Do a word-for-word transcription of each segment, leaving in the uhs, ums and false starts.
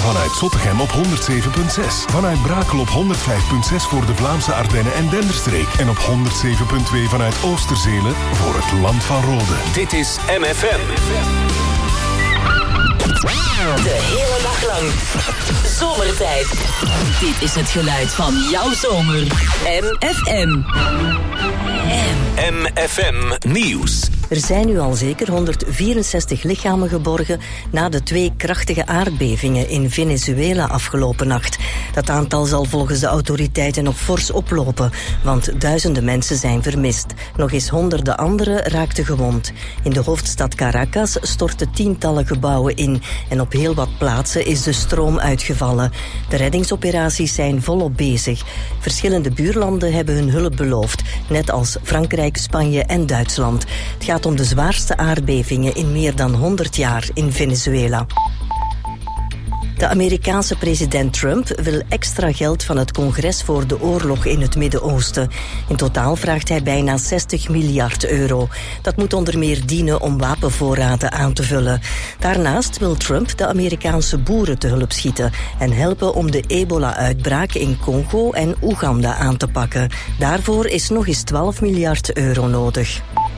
Vanuit Zottegem op honderd zeven komma zes. Vanuit Brakel op honderd vijf komma zes voor de Vlaamse Ardennen en Denderstreek. En op honderd zeven komma twee vanuit Oosterzelen voor het Land van Rode. Dit is M F M. De hele dag lang. Zomertijd. Dit is het geluid van jouw zomer. M F M. M F M Nieuws. Er zijn nu al zeker honderdvierenzestig lichamen geborgen na de twee krachtige aardbevingen in Venezuela afgelopen nacht. Dat aantal zal volgens de autoriteiten nog fors oplopen, want duizenden mensen zijn vermist. Nog eens honderden anderen raakten gewond. In de hoofdstad Caracas stortten tientallen gebouwen in en op heel wat plaatsen is de stroom uitgevallen. De reddingsoperaties zijn volop bezig. Verschillende buurlanden hebben hun hulp beloofd, net als Frankrijk, Spanje en Duitsland. Het gaat om de zwaarste aardbevingen in meer dan honderd jaar in Venezuela. De Amerikaanse president Trump wil extra geld van het congres voor de oorlog in het Midden-Oosten. In totaal vraagt hij bijna zestig miljard euro. Dat moet onder meer dienen om wapenvoorraden aan te vullen. Daarnaast wil Trump de Amerikaanse boeren te hulp schieten en helpen om de ebola-uitbraak in Congo en Oeganda aan te pakken. Daarvoor is nog eens twaalf miljard euro nodig.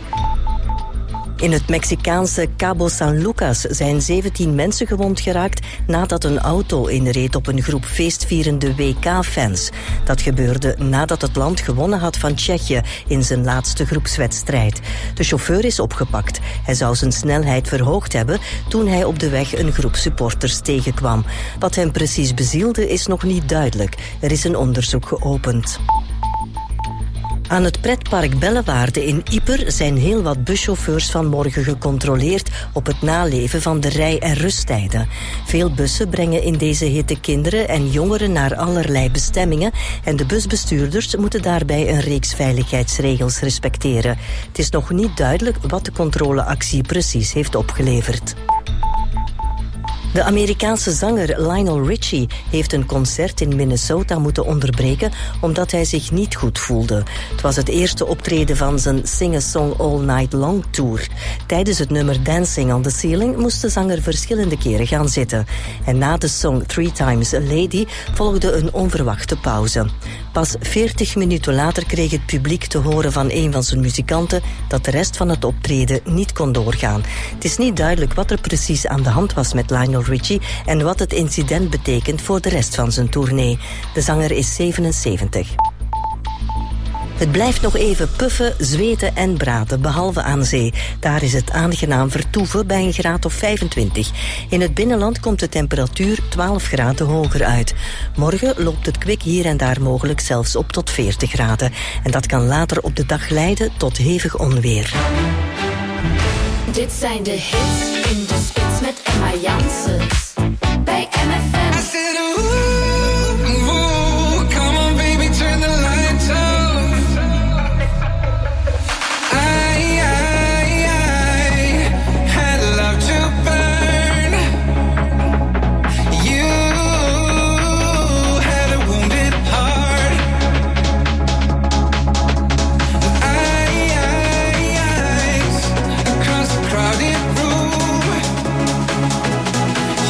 In het Mexicaanse Cabo San Lucas zijn zeventien mensen gewond geraakt nadat een auto inreed op een groep feestvierende W K-fans. Dat gebeurde nadat het land gewonnen had van Tsjechië in zijn laatste groepswedstrijd. De chauffeur is opgepakt. Hij zou zijn snelheid verhoogd hebben toen hij op de weg een groep supporters tegenkwam. Wat hem precies bezielde is nog niet duidelijk. Er is een onderzoek geopend. Aan het pretpark Bellewaarde in Ieper zijn heel wat buschauffeurs vanmorgen gecontroleerd op het naleven van de rij- en rusttijden. Veel bussen brengen in deze hitte kinderen en jongeren naar allerlei bestemmingen en de busbestuurders moeten daarbij een reeks veiligheidsregels respecteren. Het is nog niet duidelijk wat de controleactie precies heeft opgeleverd. De Amerikaanse zanger Lionel Richie heeft een concert in Minnesota moeten onderbreken omdat hij zich niet goed voelde. Het was het eerste optreden van zijn Sing a Song All Night Long tour. Tijdens het nummer Dancing on the Ceiling moest de zanger verschillende keren gaan zitten. En na de song Three Times a Lady volgde een onverwachte pauze. Pas veertig minuten later kreeg het publiek te horen van een van zijn muzikanten dat de rest van het optreden niet kon doorgaan. Het is niet duidelijk wat er precies aan de hand was met Lionel Richie en wat het incident betekent voor de rest van zijn tournee. De zanger is zevenenzeventig. Het blijft nog even puffen, zweten en braden, behalve aan zee. Daar is het aangenaam vertoeven bij een graad of vijfentwintig. In het binnenland komt de temperatuur twaalf graden hoger uit. Morgen loopt het kwik hier en daar mogelijk zelfs op tot veertig graden. En dat kan later op de dag leiden tot hevig onweer. Dit zijn de hits in de spits met Emma Janssens bij M F M. I said, ooh, ooh, come on baby, turn the lights off. I, I, I had love to burn. You had a wounded heart. I, I, I across the crowded room.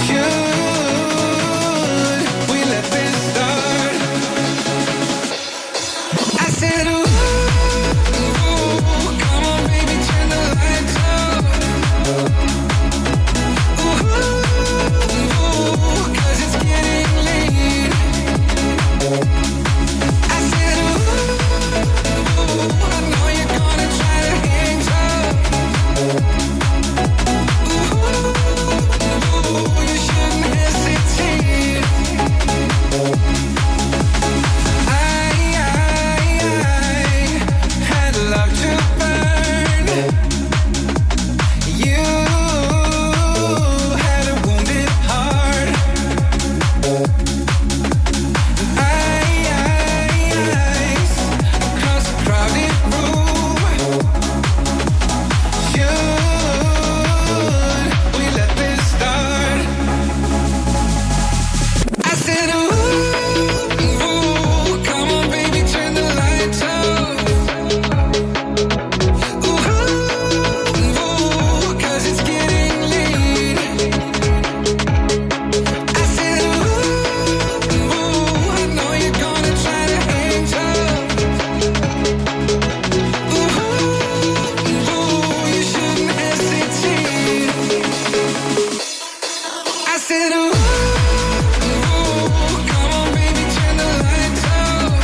said, ooh, ooh, come on, baby, turn the lights out.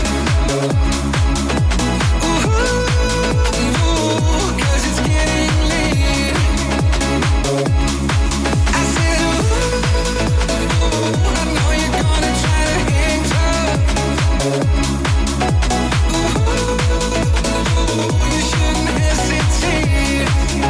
Ooh, ooh, 'cause it's getting late. I said, ooh, ooh, I know you're gonna try to hang tough. Ooh, ooh, you shouldn't hesitate.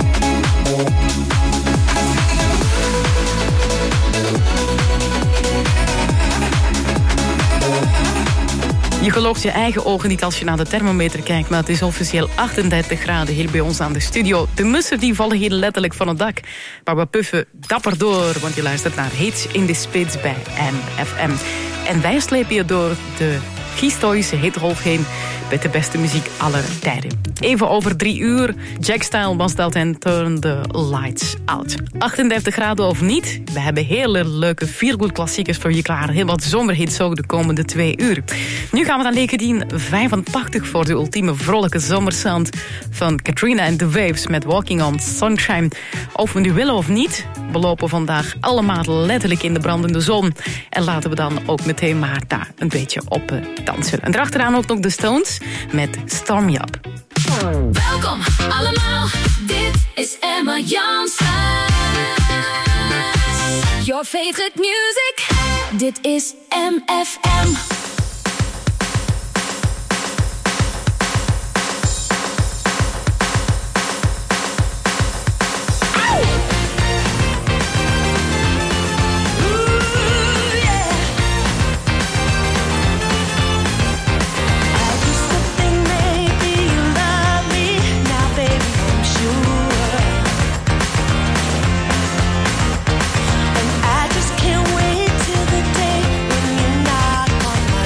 Je gelooft je eigen ogen niet als je naar de thermometer kijkt, maar het is officieel achtendertig graden hier bij ons aan de studio. De mussen die vallen hier letterlijk van het dak. Maar we puffen dapper door, want je luistert naar Hits in the Spits bij M F M. En wij slepen je door de historische hitgolf heen met de beste muziek aller tijden. Even over drie uur, Jack Style was dat en Turn the Lights Out. achtendertig graden of niet, we hebben hele leuke feel-good klassiekers voor je klaar. Heel wat zomerhits ook de komende twee uur. Nu gaan we naar negentien vijfentachtig voor de ultieme vrolijke zomersound van Katrina and the Waves met Walking on Sunshine. Of we nu willen of niet, we lopen vandaag allemaal letterlijk in de brandende zon. En laten we dan ook meteen maar daar een beetje op uh, dansen. En daarachteraan ook nog de Stones met Storm Me Up. Welkom allemaal, dit is Emma Jansen. Your favorite music, dit is M F M. I just can't wait till the day when you knock on my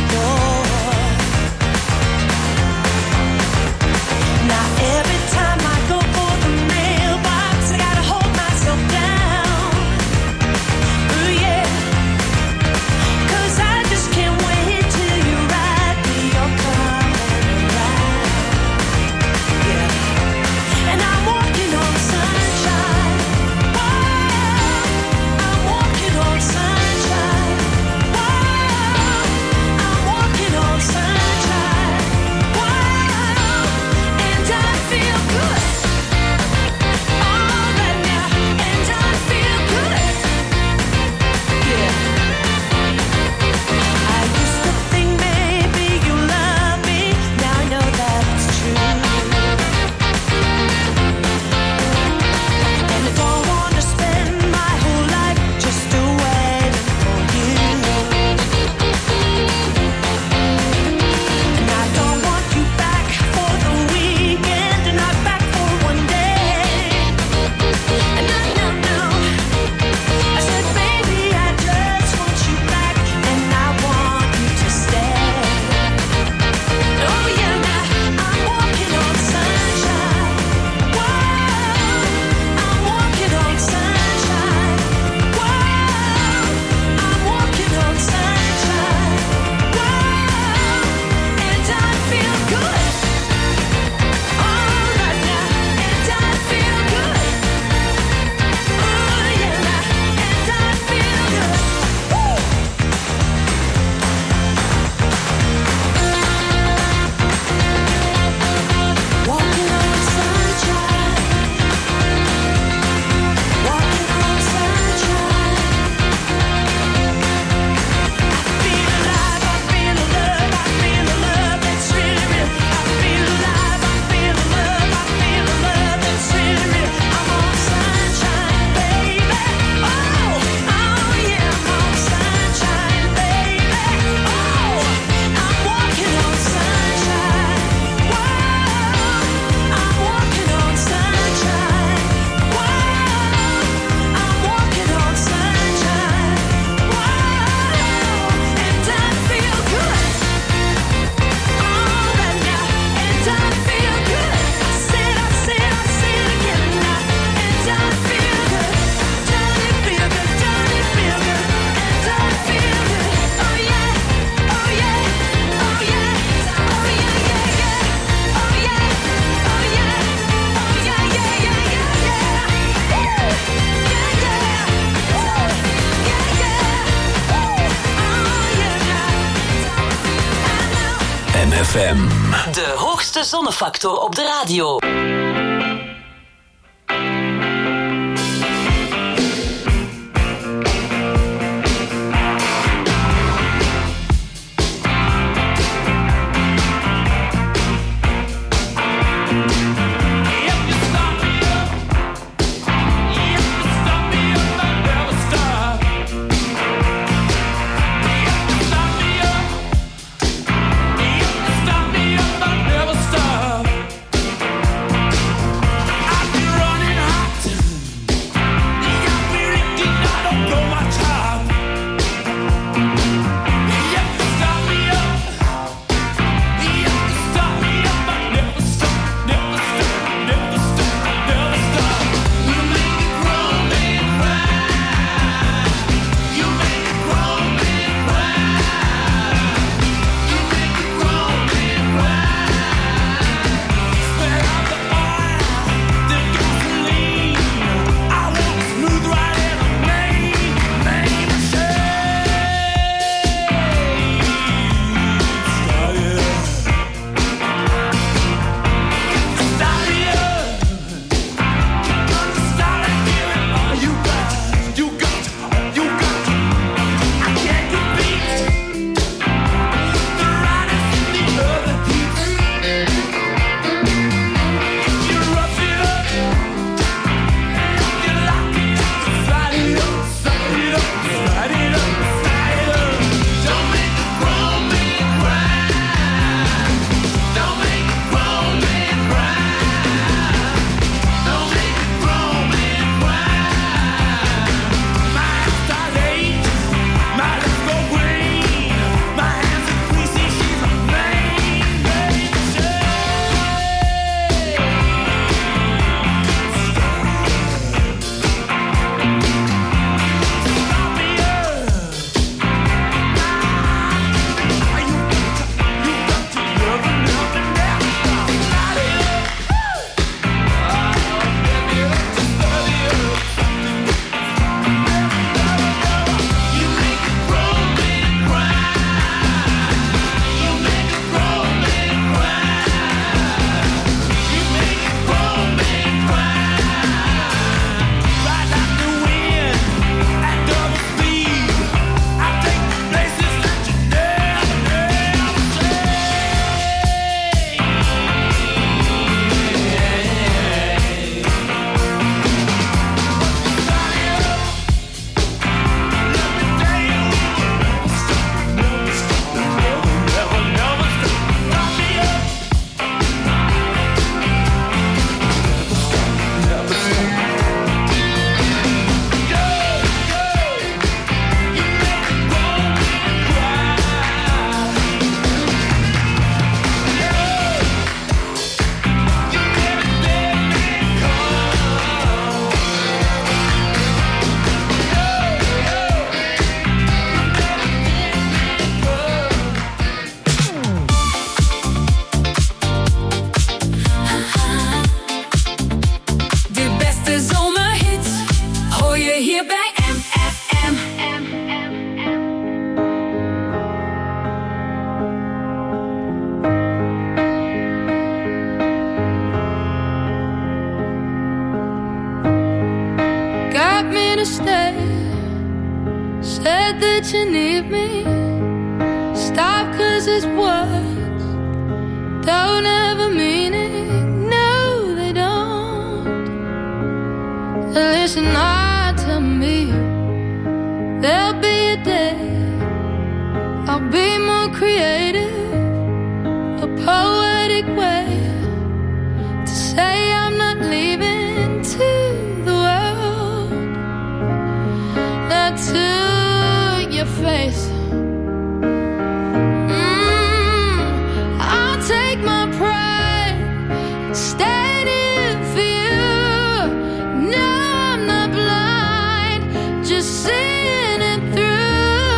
F M. De hoogste zonnefactor op de radio.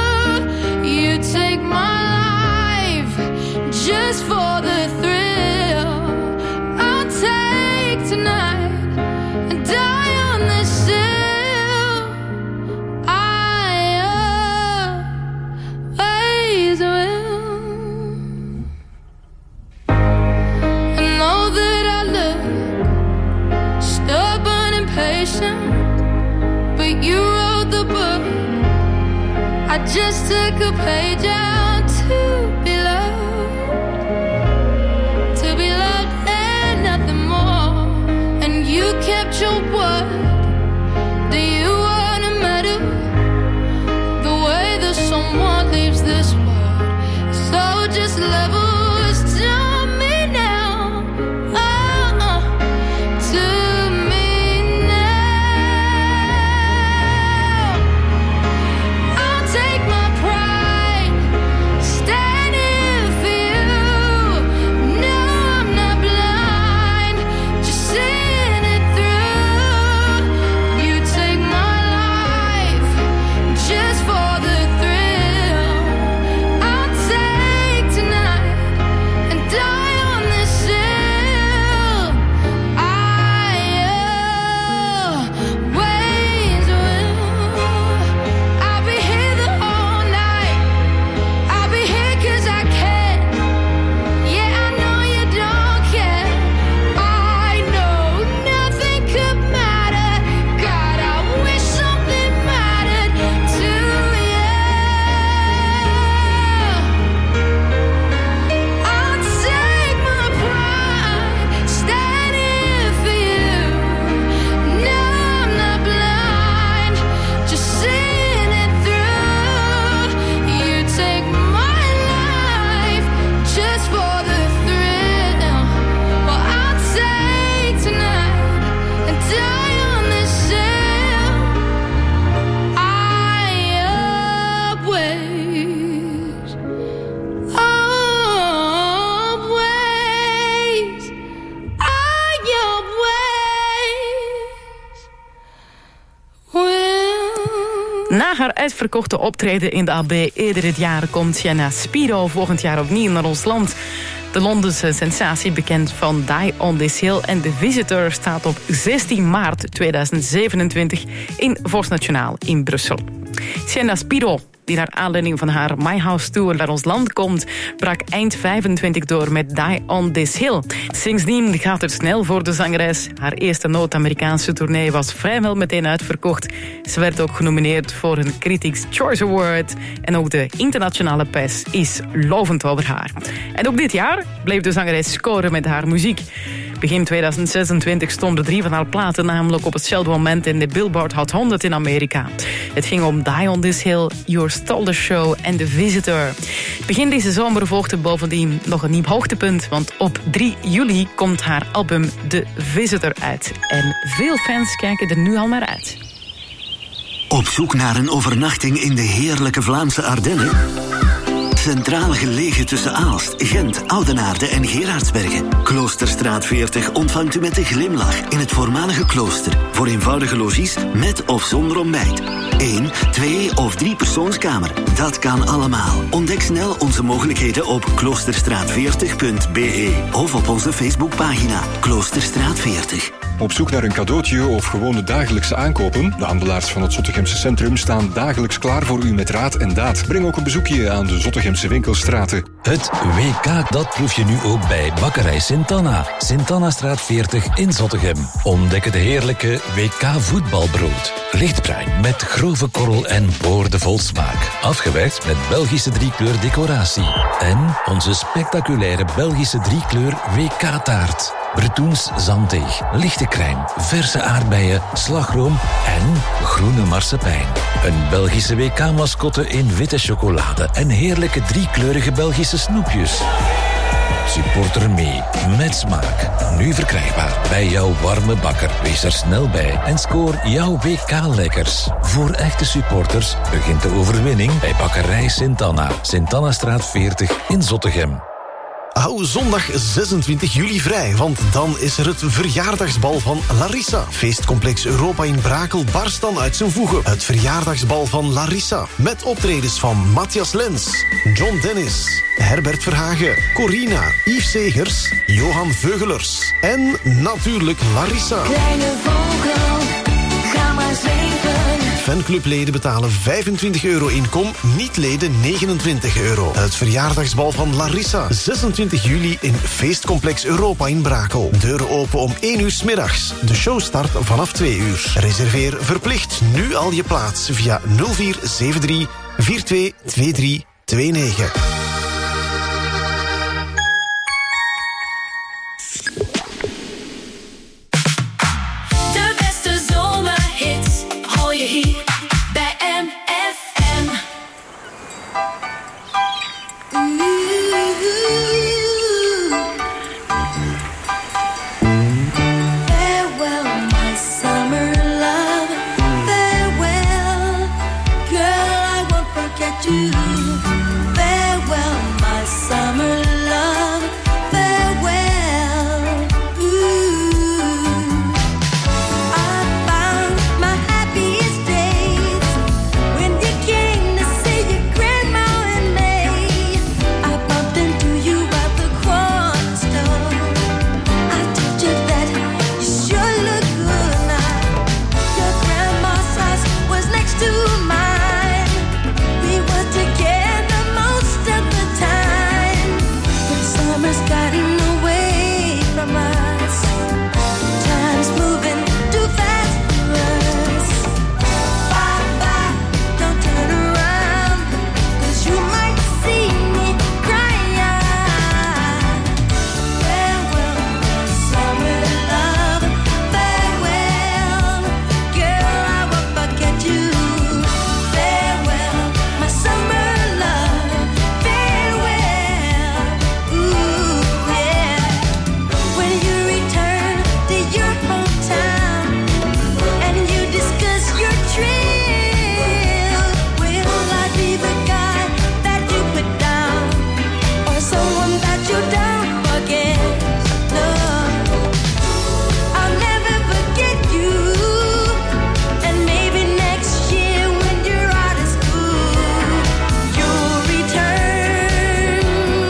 Just for the thrill. I just took a page out to be loved, to be loved and nothing more. And you kept your word. Do you wanna matter the way that someone leaves this world? So just level us to me now, oh, uh, to me now. I'll take my pride, standing for you. No, I'm not blind, just seeing it through. You take my life just for the thrill. I'll take tonight and die on this hill. I always will. I'll be here the whole night. I'll be here 'cause I can. Yeah, I know you don't care. I know nothing could matter. God, I wish something mattered to you. I'll take my pride, standing for you. No, I'm not blind, just seeing it through. You take my life just for the thrill. Well, I'll take tonight and die on this hill. I always, always, I always will. Na haar uitverkochte optreden in de A B eerder dit jaar komt Sienna Spiro volgend jaar opnieuw naar ons land. De Londense sensatie, bekend van Die on This Hill en The Visitor, staat op zestien maart tweeduizend zevenentwintig in Vos Nationaal in Brussel. Sienna Spiro, die naar aanleiding van haar My House Tour naar ons land komt, brak eind vijfentwintig door met Die on This Hill. Sindsdien gaat het snel voor de zangeres. Haar eerste Noord-Amerikaanse tournee was vrijwel meteen uitverkocht. Ze werd ook genomineerd voor een Critics' Choice Award. En ook de internationale pers is lovend over haar. En ook dit jaar bleef de zangeres scoren met haar muziek. Begin tweeduizend zesentwintig stonden drie van haar platen namelijk op hetzelfde moment in de Billboard Hot honderd in Amerika. Het ging om Die on This Hill, Your Stole the Show en The Visitor. Begin deze zomer volgde bovendien nog een nieuw hoogtepunt, want op drie juli komt haar album The Visitor uit. En veel fans kijken er nu al naar uit. Op zoek naar een overnachting in de heerlijke Vlaamse Ardennen? Centraal gelegen tussen Aalst, Gent, Oudenaarde en Gerardsbergen. Kloosterstraat veertig ontvangt u met een glimlach in het voormalige klooster. Voor eenvoudige logies met of zonder ontbijt. Eén, twee of drie persoonskamer. Dat kan allemaal. Ontdek snel onze mogelijkheden op kloosterstraat veertig punt b e of op onze Facebookpagina Kloosterstraat veertig. Op zoek naar een cadeautje of gewone dagelijkse aankopen? De handelaars van het Zottegemse centrum staan dagelijks klaar voor u met raad en daad. Breng ook een bezoekje aan de Zottegemse winkelstraten. Het W K, dat proef je nu ook bij Bakkerij Sint-Anna. Sint-Anna-straat veertig in Zottegem. Ontdek het heerlijke W K voetbalbrood. Lichtbruin met grove korrel en boordevol smaak. Afgewerkt met Belgische driekleur decoratie. En onze spectaculaire Belgische driekleur W K-taart. Bretoens zanddeeg, lichte crème, verse aardbeien, slagroom en groene marsepein. Een Belgische W K-mascotte in witte chocolade en heerlijke driekleurige Belgische snoepjes. Supporter mee, met smaak. Nu verkrijgbaar bij jouw warme bakker. Wees er snel bij en scoor jouw W K-lekkers. Voor echte supporters begint de overwinning bij Bakkerij Sint-Anna. Sint-Anna-straat veertig in Zottegem. Hou zondag zesentwintig juli vrij, want dan is er het verjaardagsbal van Larissa. Feestcomplex Europa in Brakel barst dan uit zijn voegen. Het verjaardagsbal van Larissa. Met optredens van Matthias Lens, John Dennis, Herbert Verhagen, Corina, Yves Segers, Johan Veugelers en natuurlijk Larissa. Kleine vogel, ga maar zweven. Fanclubleden betalen vijfentwintig euro inkom, niet-leden negenentwintig euro. Het verjaardagsbal van Larissa. zesentwintig juli in Feestcomplex Europa in Brakel. Deuren open om één uur 's middags. De show start vanaf twee uur. Reserveer verplicht nu al je plaats via nul vier zeven drie vier twee twee drie twee negen. De beste zomerhits hoor je hier bij M F M. Farewell, my summer love. Farewell, girl, I won't forget you. Farewell, my summer love. Farewell. Ooh. I found my happiest days when you came to see your grandma in May. I bumped into you at the corner store. I told you that you sure look good now. Your grandma's house was next to mine. We were together most of the time. When summer's gotten away from us, time's moving too fast for us. Bye bye, don't turn around, 'cause you might see me crying. Farewell, summer love. Farewell, girl, I won't forget you. Farewell, my summer love. Farewell, ooh, yeah. When you return to your hometown and you discuss your trail, will I be the guy that you put down or someone that you don't forget? No, I'll never forget you. And maybe next year when you're out of school, you'll return.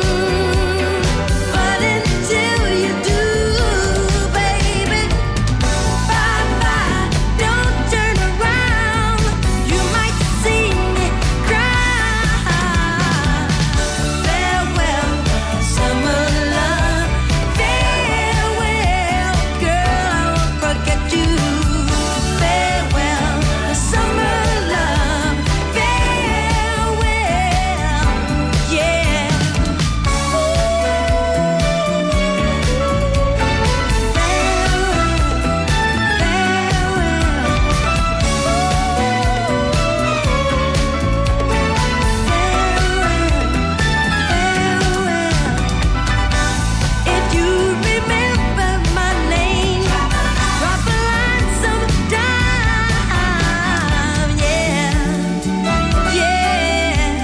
But until you do, baby, bye bye, don't turn around. You might see me cry. Farewell, summer love. Farewell, girl, I won't forget you. Farewell, summer love. Farewell, yeah. If you remember my name, drop a line sometime, yeah, yeah.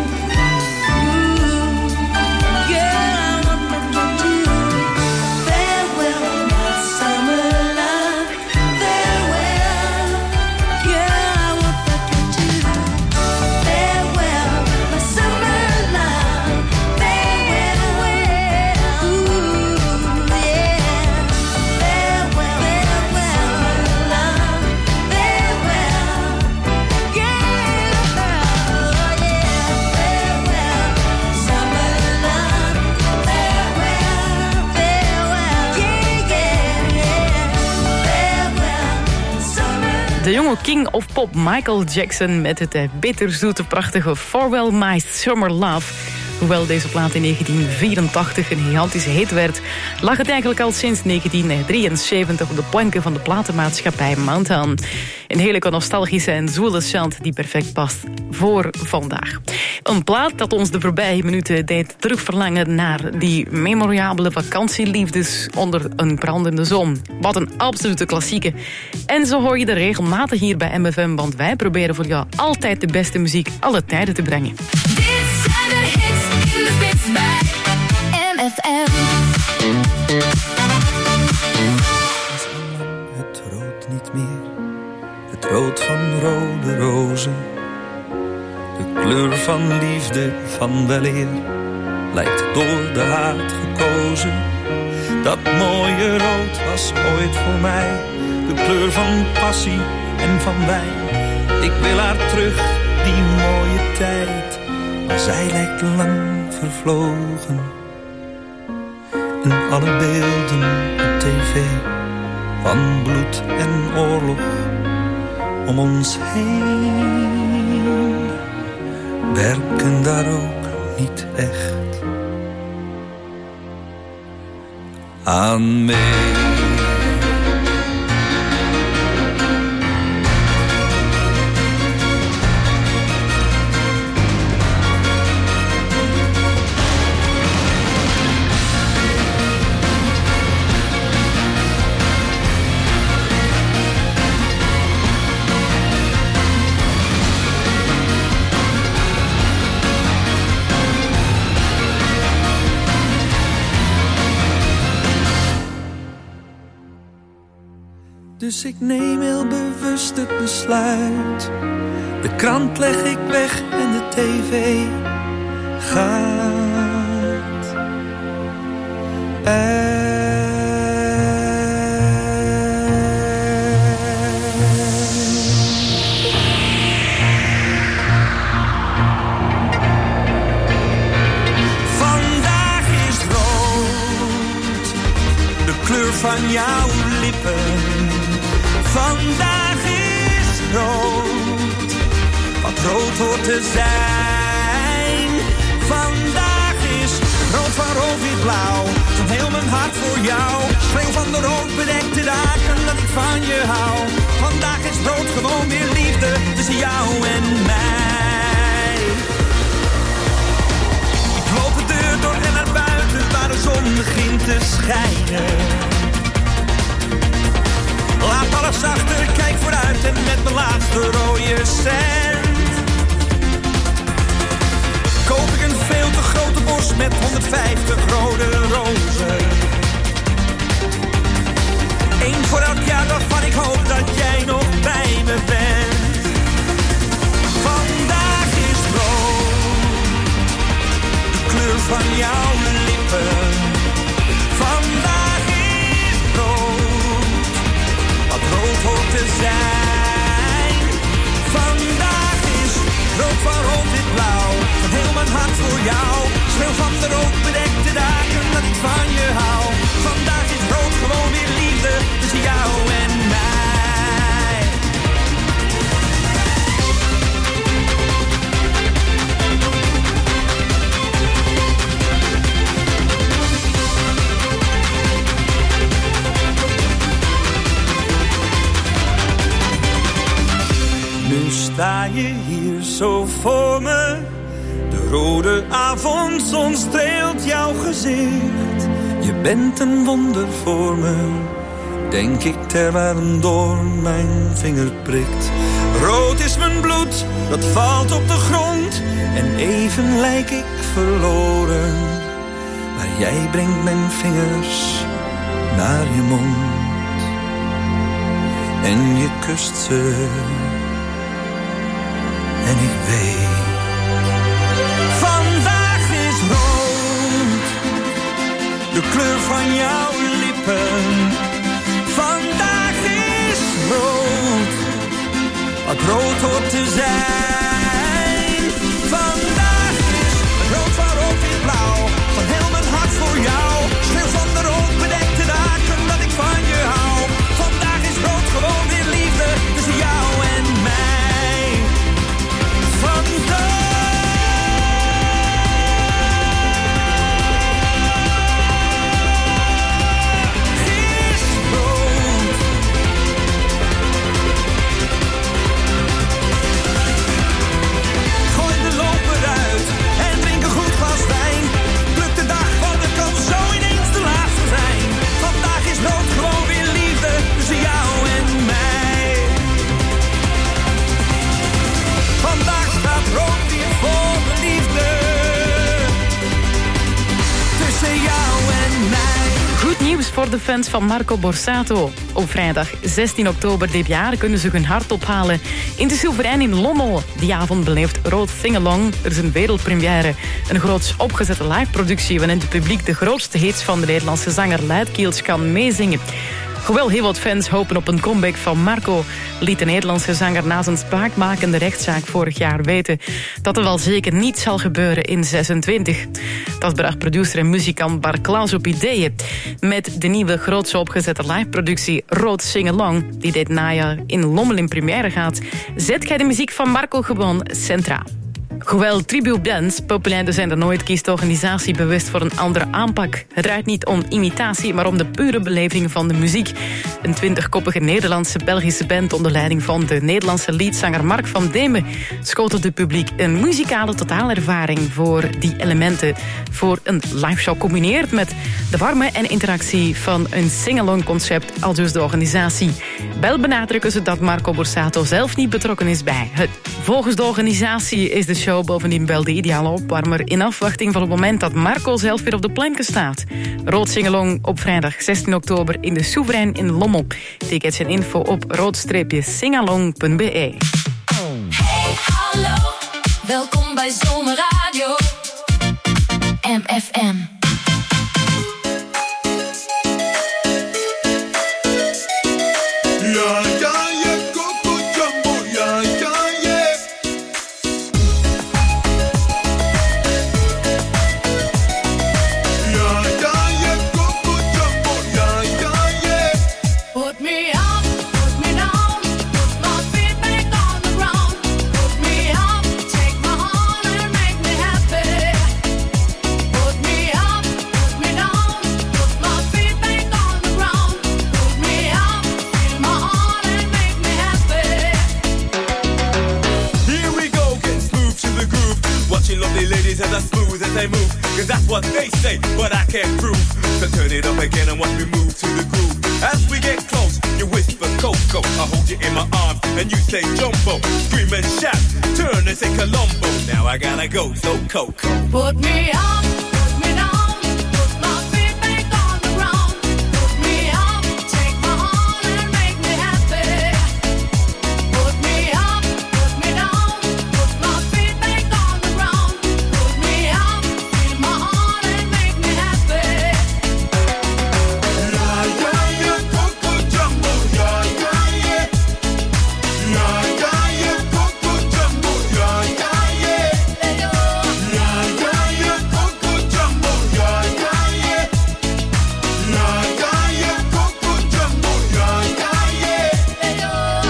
Ooh, girl, I won't forget you. Farewell, my summer love. Farewell, girl, I won't forget you. Farewell, my summer love. Farewell, ooh, yeah. Farewell, farewell, love. Farewell, girl, yeah. Farewell, summer love. Farewell, farewell, yeah, yeah, yeah. Farewell, summer. De jonge king of pop Michael Jackson met het eh, bitterzoete prachtige Farewell My Summer Love. Hoewel deze plaat in negentien vierentachtig een gigantische hit werd, lag het eigenlijk al sinds negentien drieënzeventig op de planken van de platenmaatschappij Mountain. Een heerlijke nostalgische en zwoele sound die perfect past voor vandaag. Een plaat dat ons de voorbije minuten deed terugverlangen naar die memorabele vakantieliefdes onder een brandende zon. Wat een absolute klassieke. En zo hoor je er regelmatig hier bij M F M, want wij proberen voor jou altijd de beste muziek alle tijden te brengen. Dit zijn de hits in de spits bij M F M. Het rood niet meer, het rood van rode rozen. De kleur van liefde, van weleer, lijkt door de haat gekozen. Dat mooie rood was ooit voor mij de kleur van passie en van wijn. Ik wil haar terug, die mooie tijd, maar zij lijkt lang vervlogen. En alle beelden op tv van bloed en oorlog om ons heen werken daar ook niet echt aan mee. Dus ik neem heel bewust het besluit. De krant leg ik weg en de tv gaat uit. Vandaag is rood, de kleur van jouw lippen. Vandaag is rood, wat rood hoort te zijn. Vandaag is rood van rood-wit-blauw, van heel mijn hart voor jou. Schreeuw van de rood bedekte dagen dat ik van je hou. Vandaag is rood gewoon weer liefde tussen jou en mij. Ik loop de deur door en naar buiten waar de zon begint te schijnen. Laat alles achter, kijk vooruit en met mijn laatste rode cent koop ik een veel te grote bos met honderdvijftig rode rozen. Eén voor elk jaar waarvan ik hoop dat jij nog bij me bent. Vandaag is rood, de kleur van jouw lippen. Vandaag is rood, wat rood hoort te zijn. Vandaag is rood van rood-wit-blauw, van heel mijn hart voor jou. Schreeuw van de rood bedekte dagen dat ik van je hou. Vandaag is rood gewoon weer liefde tussen jou en mij. Nu sta je hier zo voor me. De rode avondzon streelt jouw gezicht. Je bent een wonder voor me, denk ik terwijl een doorn mijn vinger prikt. Rood is mijn bloed, dat valt op de grond. En even lijk ik verloren. Maar jij brengt mijn vingers naar je mond. En je kust ze. En ik weet, vandaag is rood, de kleur van jouw lippen. Vandaag is rood, wat rood hoort te zijn. Vandaag is rood van rood-wit-blauw, van heel mijn hart voor jou. Schreeuw van de rood bedekte dagen dat ik van je hou. Vandaag is rood gewoon weer liefde tussen jou en mij. Nieuws voor de fans van Marco Borsato. Op vrijdag zestien oktober dit jaar kunnen ze hun hart ophalen in de Soeverein in Lommel. Die avond beleeft Rood Sing-along. Er is een wereldpremière. Een groots opgezette liveproductie waarin het publiek de grootste hits van de Nederlandse zanger luidkeels kan meezingen. Hoewel heel wat fans hopen op een comeback van Marco, liet de Nederlandse zanger na zijn spraakmakende rechtszaak vorig jaar weten dat er wel zeker niet zal gebeuren in zesentwintig. Dat bracht producer en muzikant Bart Klaus op ideeën. Met de nieuwe grootse opgezette liveproductie Rood Sing-along, die dit najaar in Lommel in première gaat, zet hij de muziek van Marco gewoon centraal. Hoewel Tribute Dance populair zijn er nooit, kiest de organisatie bewust voor een andere aanpak. Het draait niet om imitatie, maar om de pure beleving van de muziek. Een twintigkoppige Nederlandse-Belgische band onder leiding van de Nederlandse leadzanger Mark van Demen schoot het publiek een muzikale totaalervaring voor die elementen voor een liveshow combineerd met de warme en interactie van een sing-along concept, aldus de organisatie. Wel benadrukken ze dat Marco Borsato zelf niet betrokken is bij het. Volgens de organisatie is de show bovendien wel de ideale opwarmer in afwachting van het moment dat Marco zelf weer op de planken staat. Rood Singalong op vrijdag zestien oktober in de Soeverein in Lommel. Tickets en info op rood singalong punt b e. Hey, hallo, welkom bij Zomerradio M F M. Ja, ja, ja, Coco Jumbo, ja, ja, ja. Ja, ja, ja, Coco Jumbo, ja, ja, ja. Put me up, put me down, put my feet back on the ground. Put me up, take my heart and make me happy. Put me up, put me down, put my feet back on the ground. Put me up, feel my heart and make me happy. Here we go, getting smooth to the groove. Watching lovely ladies as I smooth as they move. Cause that's what they say, but I can't prove. So turn it up again and watch me move to the groove. As we get close, you whisper Coco. I hold you in my arms and you say Jumbo. Scream and shout, turn and say Colombo. Now I gotta go, so Coco. Put me up, put me down, put my feet back on the ground. Put me up, take my heart and make me happy. Put me up, put me down, put my feet back on the ground. Put me up, feel my heart and make me happy. Ja, ja, ja, Coco Jumbo, ja, ja, ja. Ja, ja, ja, Coco Jumbo, ja, ja, ja. Ja, ja, ja, Coco Jumbo, ja, ja, ja. Ja, ja, ja, Coco Jumbo, ja, ja, ja.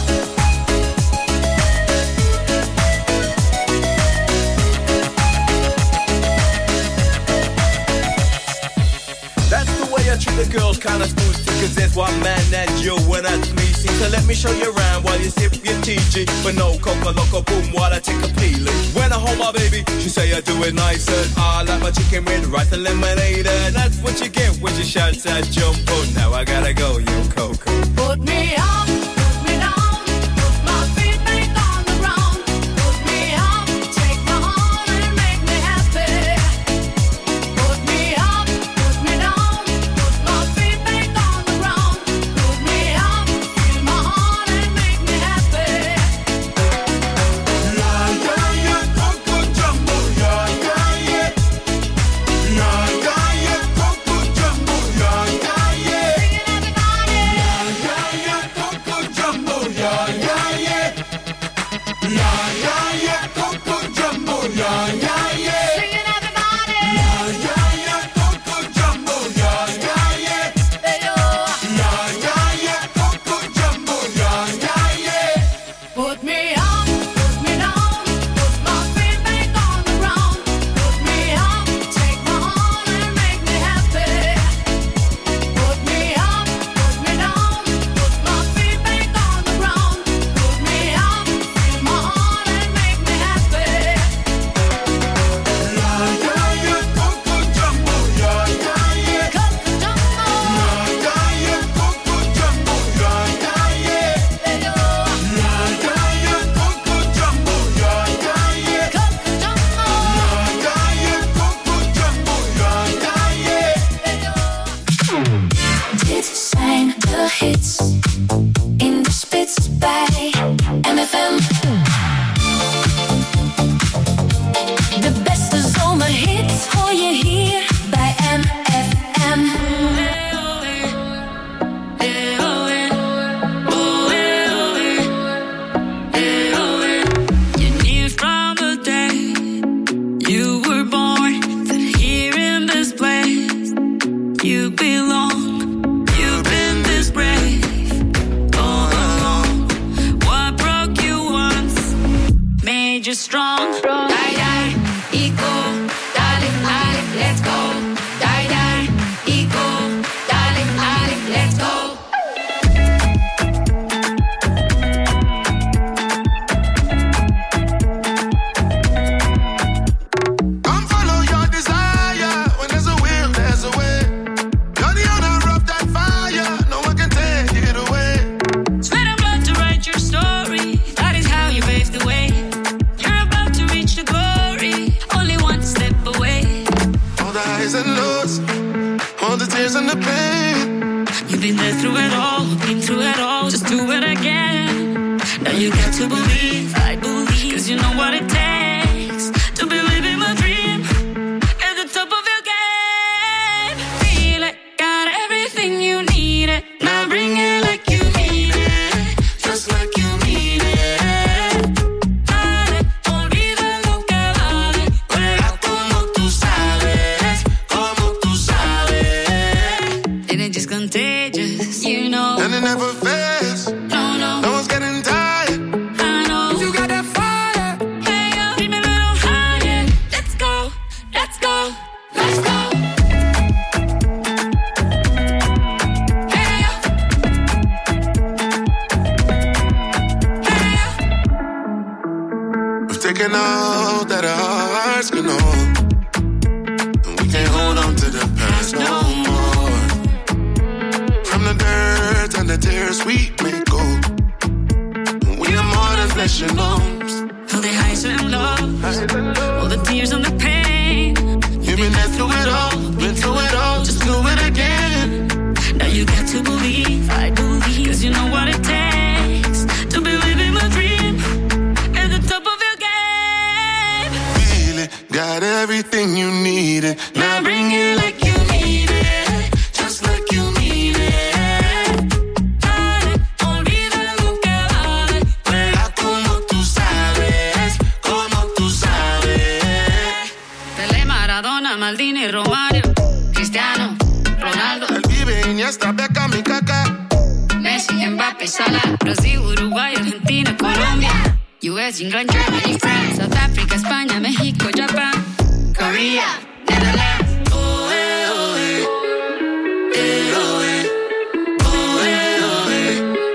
That's the way I treat the girls, kinda smooth too, cause there's one man that you and that's me. See, so let me show you around while you sip your T G. But no coca loco boom while I take a peeling. When I hold my baby, she say I do it nice and I like my chicken with rice and lemonade. And that's what you get when she shouts at Jumbo. Now I gotta go, yo Coco. Put me up, put me down, put my feet back on the ground. Put me up, take my heart and make me happy. Put me up, put me down, put my feet back on the ground. Put me up, feel my heart and make me happy. Ja, ja, ja, Coco Jumbo, ja, ja, ja. Ja, ja, ja, Coco Jumbo, ja, ja, ja. Ja, ja, ja, Coco been there through it all, been through it all, just do it again. Now you got to believe, I believe, cause you know what it takes to be living my dream at the top of your game. Feel it, got everything you need it. Now bring it like you need it, just like you need it. Dale, olvida lo que vale, juega como tú sabes, como tú sabes. And it's just contagious, you know. And it never fails. No, no. No one's getting tired. I know. You got that fire. Hey, yo, keep me a little higher. Let's go, let's go, let's go. Hey, yo. Hey, yo. We've taken all that our hearts can hold, and we can't hold on to the past no more. From the dirt and the tears we may go, we are more than flesh and bones. All the highs and lows, all the tears and the pain. You've been there through it all, been through it all, just do it again. Now you got to believe, I believe, cause you know what it takes to be living my dream at the top of your game. Feel it, got everything you needed. Now bring it like you need it, just like you need it. Dale, olvida lo que vale, Juega como tú sabes, como tú sabes. Pelé, Maradona, Maldini, Romario, Cristiano, Ronaldo, El Vive, Iniesta, Beckham y Kaká. Messi, Mbappé, Salah, Brasil, Uruguay, Argentina, Colombia, U S, England, Germany, France, South Africa, España, México, Japan, Korea, Netherlands. Oh, eh, oh, eh. Eh, oh, eh. Oh, eh, oh, eh.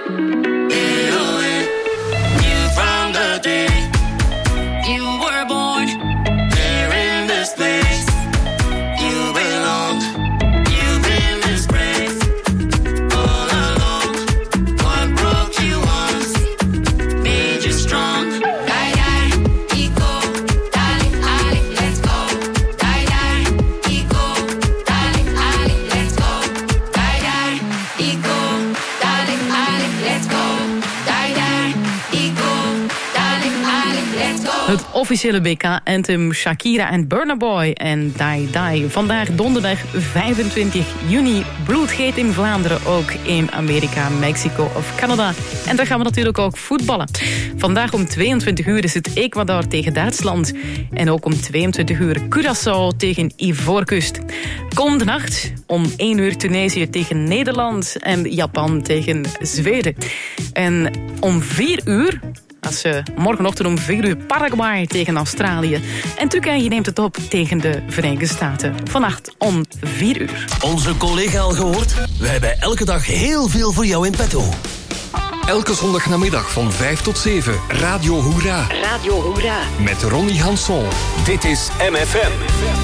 Eh, oh, eh. You from the day you were born, There in this place, you belong. you've been disgraced All along, what broke you once made you strong. Die, die, ego, dale, ali, let's go. Die, die, ego, dale, ali, let's go. Die, die, ego, dale, ali, let's go. Die, die, ego, dale, ali, let's go. Het officiële B K-anthem Shakira en Burna Boy en Die Die. Vandaag donderdag vijfentwintig juni. Bloedheet in Vlaanderen, ook in Amerika, Mexico of Canada. En daar gaan we natuurlijk ook voetballen. Vandaag om tweeëntwintig uur is het Ecuador tegen Duitsland. En ook om tweeëntwintig uur Curaçao tegen Ivoorkust. Komende nacht om één uur Tunesië tegen Nederland en Japan tegen Zweden. En om vier uur... Als uh, morgenochtend om vier uur Paraguay tegen Australië. En Turkije neemt het op tegen de Verenigde Staten. Vannacht om vier uur. Onze collega al gehoord? We hebben elke dag heel veel voor jou in petto. Elke zondagnamiddag van vijf tot zeven. Radio Hoera. Radio Hoera. Met Ronnie Hanson. Dit is M F M.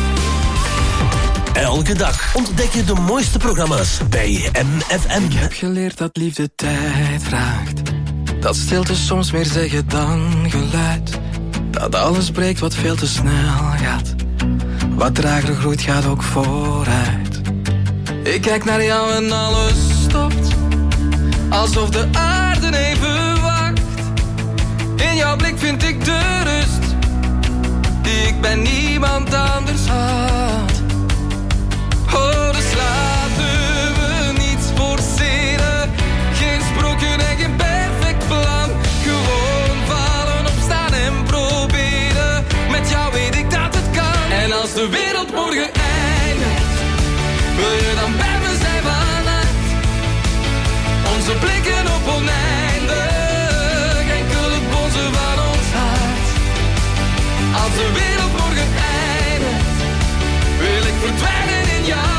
Elke dag ontdek je de mooiste programma's bij M F M. Ik heb geleerd dat liefde tijd vraagt. Dat stilte soms meer zeggen dan geluid. Dat alles breekt wat veel te snel gaat. Wat trager groeit gaat ook vooruit. Ik kijk naar jou en alles stopt. Alsof de aarde even wacht. In jouw blik vind ik de rust die ik bij niemand anders had. Oh, dus laten we niets forceren. Geen sprookje en geen perfect plan. Gewoon vallen, opstaan en proberen. Met jou weet ik dat het kan. En als de wereld morgen eindigt, wil je dan bij me zijn vannacht? Onze blikken op oneindig, enkel het bonzen van ons hart. Als de wereld morgen eindigt, wil ik verdwijnen in jou.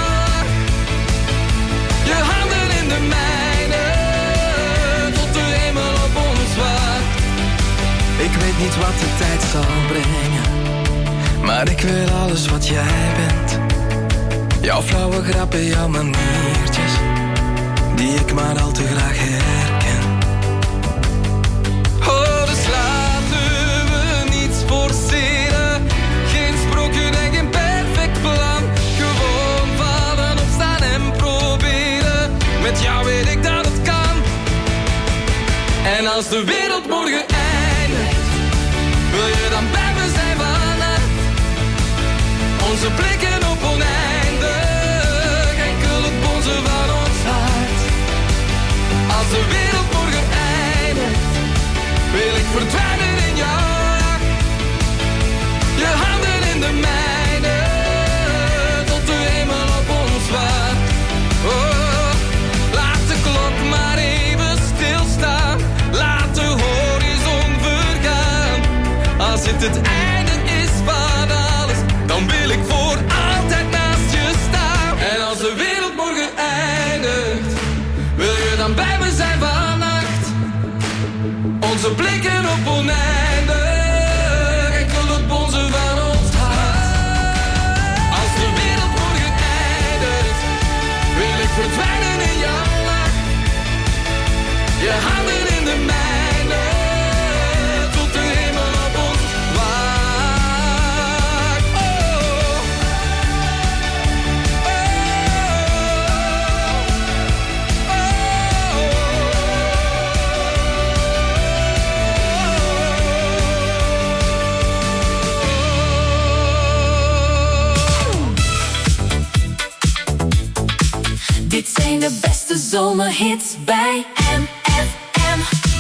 Je handen in de mijne, tot de hemel op ons wacht. Ik weet niet wat de tijd zal brengen, maar ik wil alles wat jij bent. Jouw flauwe grappen, jouw maniertjes, die ik maar al te graag herken. Oh, dus laten we niets forceren. Geen sprookje en geen perfect plan. Gewoon vallen, opstaan en proberen. Met jou de wereld morgen eindigt, wil je dan bij me zijn vannacht? Onze blikken op oneindig, enkel het bonzen van ons hart. Als de wereld morgen eindigt, wil ik verdwijnen in jouw lach. Je handen in de mijne, tot de hemel op ons wacht. Oh, laat de klok maar even stilstaan, laat de horizon vergaan. Als het het einde is van alles, dan wil ik voor altijd naast je staan. En als de wereld morgen eindigt, wil je dan bij me zijn vannacht? Onze blikken op oneindig, enkel het bonzen van ons hart. Als de wereld morgen eindigt, wil ik verdwijnen in jouw lach. Je handen in de mijne, tot de hemel op ons wacht. Oh. Dit zijn de beste zomerhits bij M F M.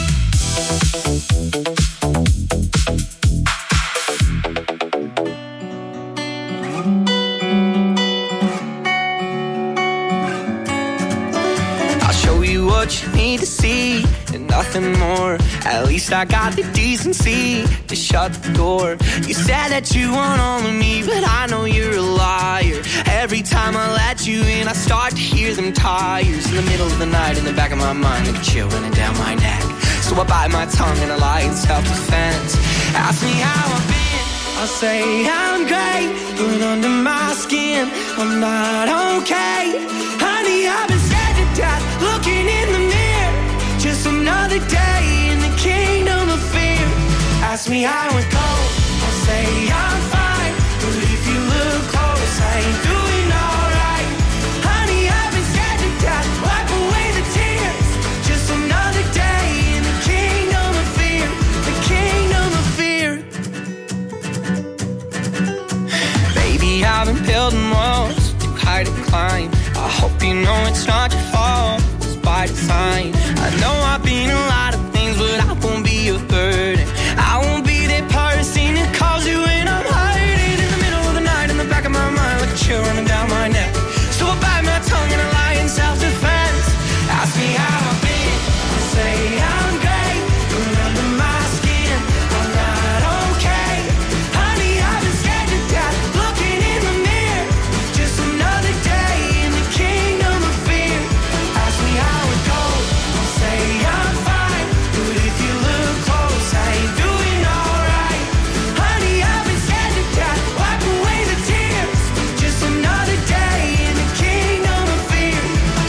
I'll show you what you need to see and nothing more. At least I got the decency to shut the door. You said that you want all of me, but I know you're a liar. Every time I let you in, I start to hear them tires in the middle of the night. In the back of my mind, like a chill running down my neck. So I bite my tongue and I lie in self-defense. Ask me how I've been, I'll say I'm great, but under my skin, I'm not okay. Honey, I've been scared to death, looking in the mirror. Just another day in the kingdom of fear. Ask me how it goes, I'll say I'm fine, but if you look close, I ain't doing alright. Honey, I've been scared to death, wipe away the tears. Just another day in the kingdom of fear, the kingdom of fear. Baby, I've been building walls too high to climb. I hope you know it's not your fault, it's by design. I know I've been a lot of things, but I won't be a burden. I won't be that person that calls you when I'm hiding in the middle of the night, in the back of my mind, like a chill running down my neck. So I bite my tongue and I lie in self-defense. Ask me how I've been, I say I'm great, but under my skin, I'm not okay. Honey, I've been scared to death, looking in the mirror. Just another day in the kingdom of fear. Ask me how it goes, I'll say I'm fine, but if you look close, I ain't doing alright. Honey, I've been scared to death, wipe away the tears. Just another day in the kingdom of fear.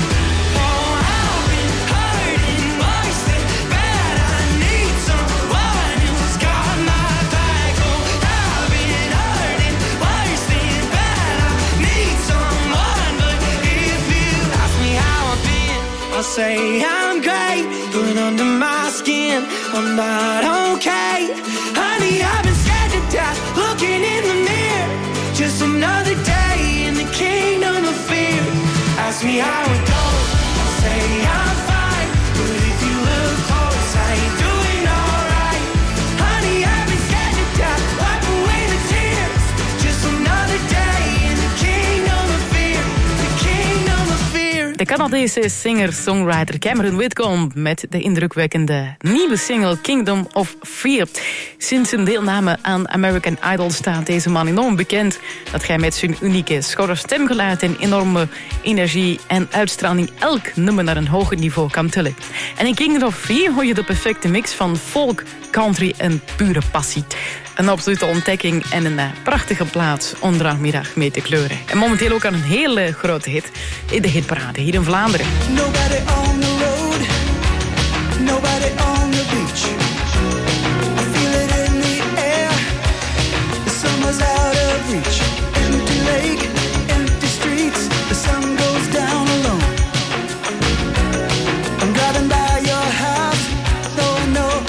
Oh, I've been hurting worse than bad. I need someone who's got my back. Oh, I've been hurting worse than bad. I need someone, but if you ask me how I've been, I'll say I'm great, but under my skin, I'm not okay. Honey, I've been scared to death, looking in the mirror. Just another day in the kingdom of fear. Ask me how it goes, I'll say I'm fine, but if you look close, I ain't doing alright. Honey, I've been scared to death, wipe away the tears. Just another day in the kingdom of fear, the kingdom of fear. De Canadese singer-songwriter Cameron Whitcomb met de indrukwekkende nieuwe single Kingdom of Fear. Sinds zijn deelname aan American Idol staat deze man enorm bekend dat hij met zijn unieke schorre stemgeluid en enorme energie en uitstraling elk nummer naar een hoger niveau kan tillen. En in Kingdom of Fear hoor je de perfecte mix van folk, country en pure passie. Een absolute ontdekking en een uh, prachtige plaats om de middag mee te kleuren. En momenteel ook aan een hele grote hit in de hitparade hier in Vlaanderen. Nobody on the road, nobody on the beach. I feel it in the air, the summer's out of reach. Empty lake, empty streets, the sun goes down alone. I'm driving by your house, though I know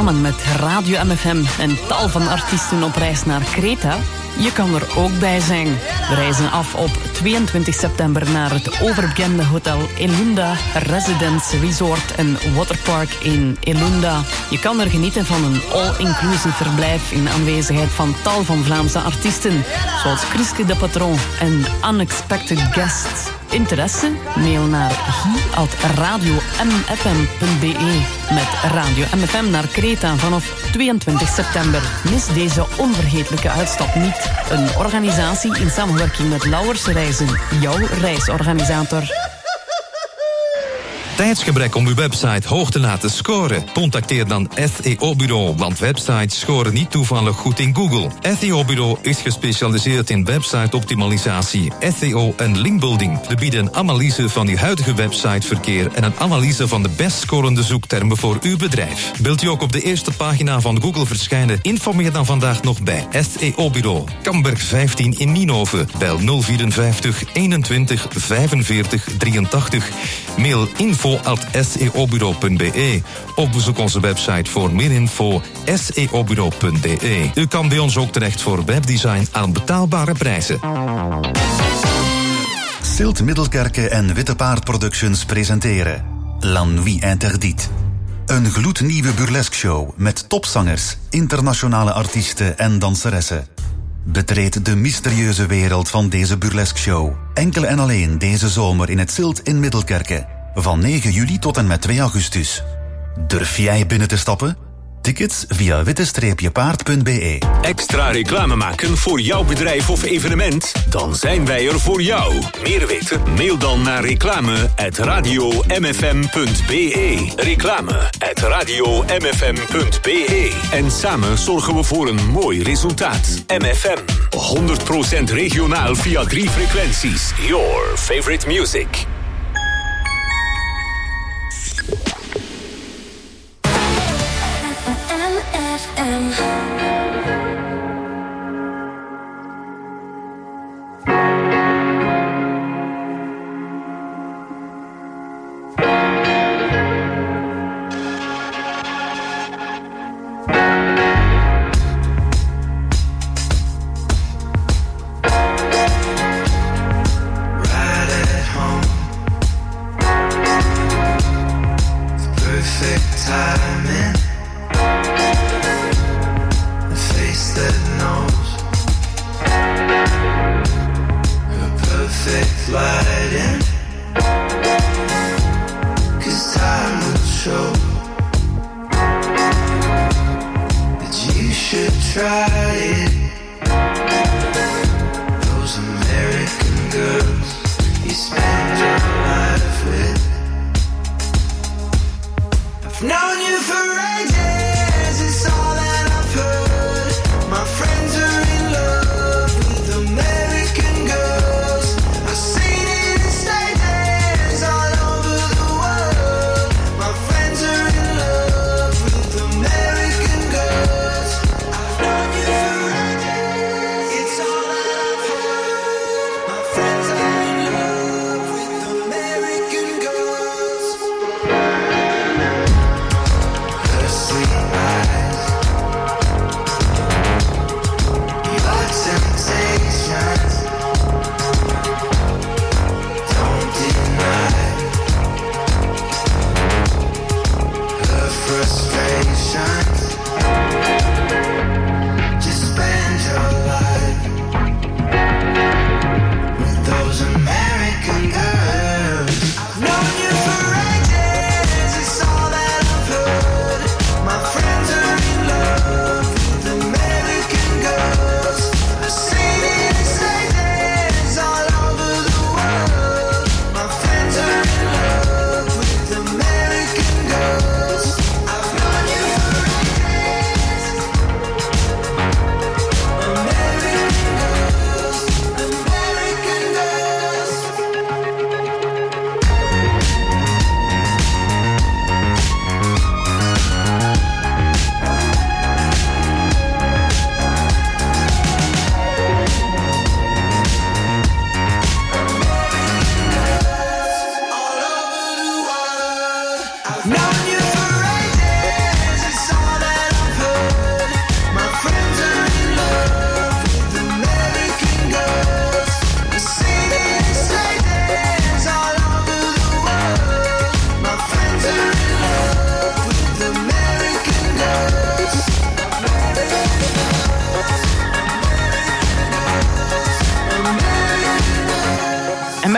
samen met Radio M F M en tal van artiesten op reis naar Kreta. Je kan er ook bij zijn. We reizen af op tweeëntwintig september naar het overbekende hotel Elunda Residence Resort en Waterpark in Elunda. Je kan er genieten van een all-inclusive verblijf in aanwezigheid van tal van Vlaamse artiesten, zoals Chriske de Patron en Unexpected Guests. Interesse? Mail naar guy at radio m f m punt b e met Radio M F M naar Kreta vanaf tweeëntwintig september. Mis deze onvergetelijke uitstap niet. Een organisatie in samenwerking met Lauwers Reizen, jouw reisorganisator. Tijdsgebrek om uw website hoog te laten scoren? Contacteer dan S E O-bureau, want websites scoren niet toevallig goed in Google. S E O-bureau is gespecialiseerd in website-optimalisatie, S E O en linkbuilding. We bieden een analyse van uw huidige websiteverkeer en een analyse van de best scorende zoektermen voor uw bedrijf. Wilt u ook op de eerste pagina van Google verschijnen? Informeer dan vandaag nog bij S E O-bureau. Kamberg vijftien in Nienhoven. Bel nul vierenvijftig eenentwintig vijfenveertig drieëntachtig. Mail info at s e o bureau punt b e of bezoek onze website voor meer info s e o bureau punt b e. U kan bij ons ook terecht voor webdesign aan betaalbare prijzen. Silt Middelkerke en Witte Paard Productions presenteren La Nuit Interdite. Een gloednieuwe burlesque show met topzangers, internationale artiesten en danseressen. Betreed de mysterieuze wereld van deze burlesque show. Enkel en alleen deze zomer in het Silt in Middelkerke. Van negen juli tot en met twee augustus. Durf jij binnen te stappen? Tickets via witte paard punt b e. Extra reclame maken voor jouw bedrijf of evenement? Dan zijn wij er voor jou. Meer weten? Mail dan naar reclame at radio m f m punt b e. Reclame at radio m f m punt b e. En samen zorgen we voor een mooi resultaat. M F M, honderd procent regionaal via drie frequenties. Your favorite music.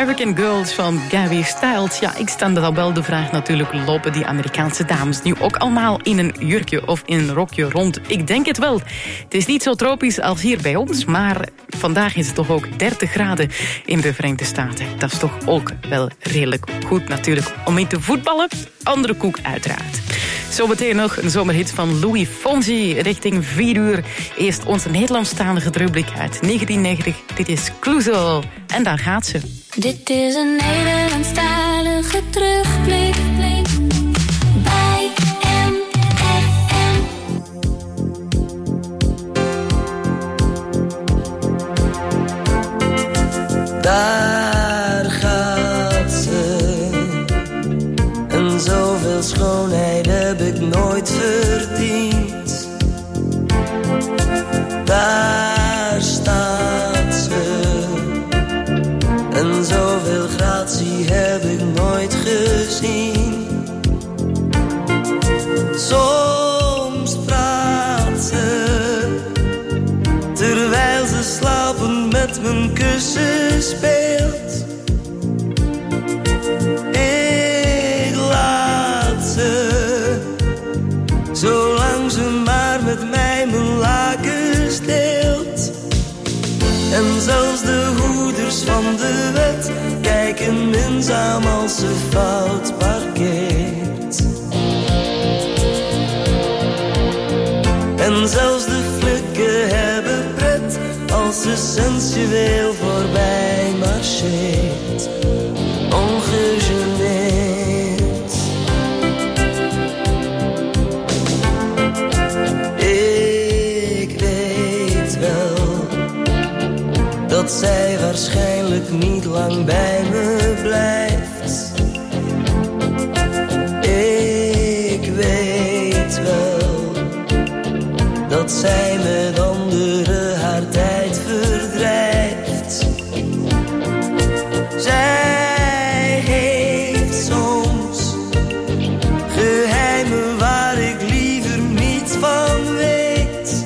American Girls van Gabby Styles. Ja, ik stelde al wel de vraag natuurlijk, lopen die Amerikaanse dames nu ook allemaal in een jurkje of in een rokje rond? Ik denk het wel. Het is niet zo tropisch als hier bij ons, maar vandaag is het toch ook dertig graden in de Verenigde Staten. Dat is toch ook wel redelijk goed natuurlijk om in te voetballen. Andere koek uiteraard. Zometeen nog een zomerhit van Louis Fonsi richting vier uur. Eerst onze Nederlandstalige rubriek uit negentien negentig. Dit is Clouseau. En daar gaat ze. Dit is een Nederlandstalige terugblik bij M F M. Daar gaat ze. En zoveel schoonheid heb ik nooit verdiend. Daar staat ze. En zoveel gratie heb ik nooit gezien. Soms praat ze, terwijl ze slapend met mijn kussen speelt. Ik laat ze, zolang ze maar met mij mijn lakens deelt. En zelfs de hoeders van de wet kijken minzaam als ze fout parkeert. En zelfs de flikken hebben pret als ze sensueel voorbij marcheert. Ongegeneerd. Ik weet wel dat zij waarschijnlijk niet lang bij me blijft. Ik weet wel dat zij met anderen haar tijd verdrijft. Zij heeft soms geheimen waar ik liever niets van weet.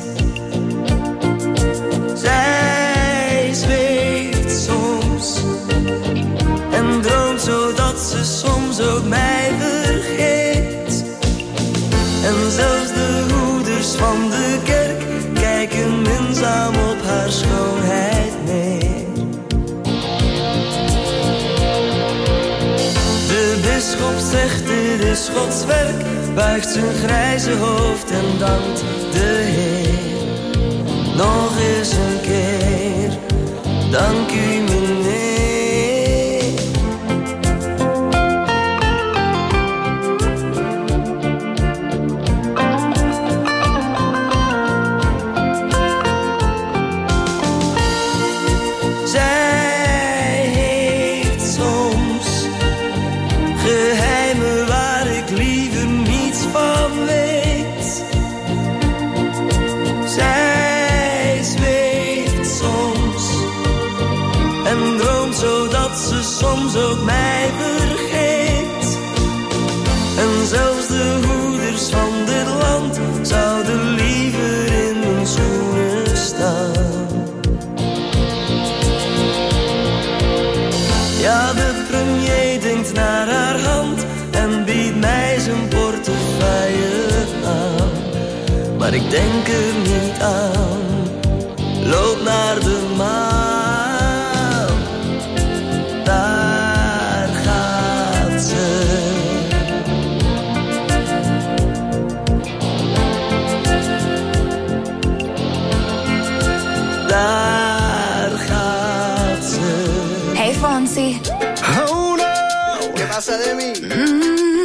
Zij zweeft soms en droomt zodat ze soms ook mij vergeet. En zelfs de hoeders van de kerk kijken minzaam op haar schoonheid neer. De bisschop zegt dit is Gods werk, buigt zijn grijze hoofd en dankt de Heer. Nog eens een keer, dank u meneer. Zij heeft soms geheimen waar ik liever niets van weet. Zij zweeft soms en droomt zodat ze soms ook mij vergeet. En zelfs de hoeders van dit land zouden liever in mijn schoenen staan. Ja, de premier denkt naar haar hand en biedt mij zijn portefeuille aan. Maar ik denk er niet aan, loop naar de maan. Daar gaat ze. Daar gaat ze. Hey Fonsi. Oh no, ¿qué pasa de mí? Mm.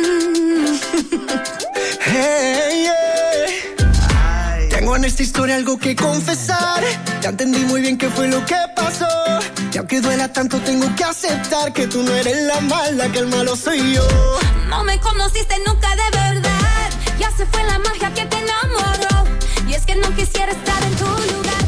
Hey, yeah. Tengo en esta historia algo que confesar. Ya entendí muy bien qué fue lo que pasó. Y aunque duela tanto tengo que aceptar que tú no eres la mala, que el malo soy yo. No me conociste nunca de verdad. Ya se fue la magia que te enamoró. Y es que no quisiera estar en tu lugar.